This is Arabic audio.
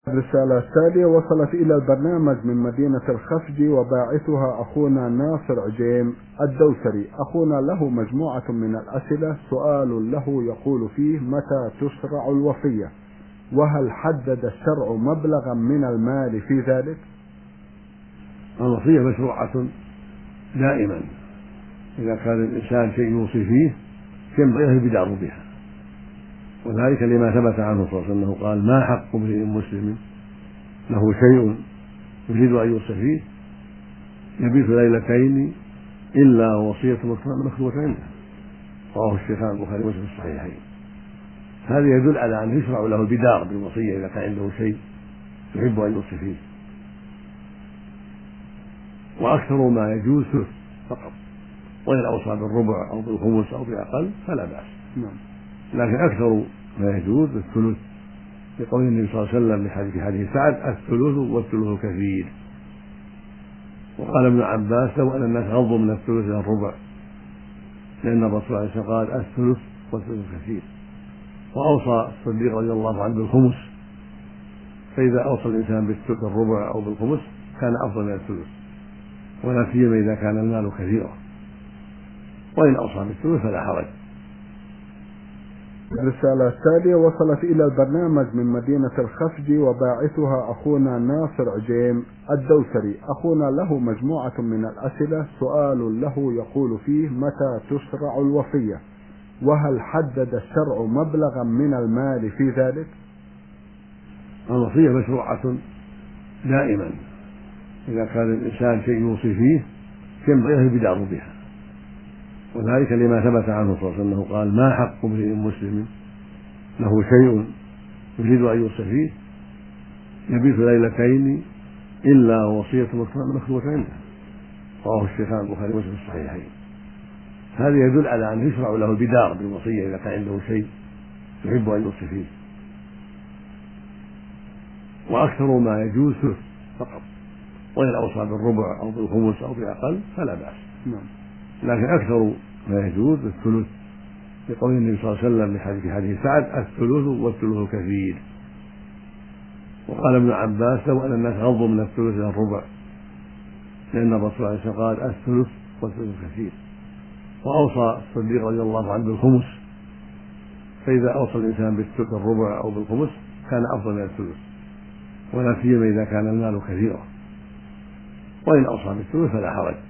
الرسالة التالية وصلت إلى البرنامج من مدينة الخفجي وباعثها أخونا ناصر عجيم الدوسري. أخونا له مجموعة من الأسئلة. سؤال له يقول فيه: متى تشرع الوصية؟ وهل حدد الشرع مبلغا من المال في ذلك؟ الوصية مشروعة دائما إذا كان الإنسان شيء يوصي فيه ينبغي له البدار بها، وذلك لما ثبت عنه صلى الله عليه وسلم أنه قال: ما حق امرئ مسلم له شيء يريد أن يوصي فيه يبيت ليلتين إلا وصية مكتوبة عنده. رواه الشيخان البخاري ومسلم في الصحيحين. هذا يدل على أن يشرع له البدار بالوصية إذا كان عنده شيء يحب أن يوصي فيه، وأكثر ما يجوز ثلث فقط، وإن أوصى بالربع أو بالخمس أو بأقل فلا بأس، لكن أكثر ما يجوز الثلث، لقول النبي صلى الله عليه وسلم في حديث سعد: الثلث والثلث كثير. وقال ابن عباس: لو أن الناس غضوا من الثلث إلى الربع، لأن الرسول عليه الصلاة والسلام قال: الثلث والثلث كثير. وأوصى الصديق رضي الله عنه بالخمس، فإذا أوصى الإنسان بالربع أو بالخمس كان أفضل من الثلث، ولا سيما إذا كان المال كثيرا، وإن أوصى بالثلث فلا حرج. الرسالة التالية وصلت إلى البرنامج من مدينة الخفجي وباعثها أخونا ناصر عجيم الدوسري. أخونا له مجموعة من الأسئلة. سؤال له يقول فيه: متى تشرع الوصية؟ وهل حدد الشرع مبلغا من المال في ذلك؟ الوصية مشروعة دائما إذا كان الإنسان شيء يوصي فيه ينبغي له البدار بها، وذلك لما ثبت عنه صلى الله عليه وسلم أنه قال: ما حق امرئ مسلم له شيء يريد أن يوصي فيه يبيت ليلتين إلا وصية مكتوبة عنده. رواه الشيخان البخاري ومسلم في الصحيحين. هذا يدل على أن يشرع له البدار بالوصية إذا كان عنده شيء يحب أن يوصي فيه، وأكثر ما يجوز ثلث فقط، وإن أوصى بالربع أو بالخمس أو بأقل فلا بأس، لكن أكثر ما يجوز الثلث، لقول النبي صلى الله عليه وسلم في حديث سعد: الثلث والثلث كثير. وقال ابن عباس: لو أن الناس غضوا من الثلث إلى الربع، لأن الرسول عليه الصلاة والسلام قال: الثلث والثلث كثير. وأوصى الصديق رضي الله عنه بالخمس، فإذا أوصى الإنسان بالربع أو بالخمس كان أفضل من الثلث، ولا سيما إذا كان المال كثيرا، وإن أوصى بالثلث فلا حرج.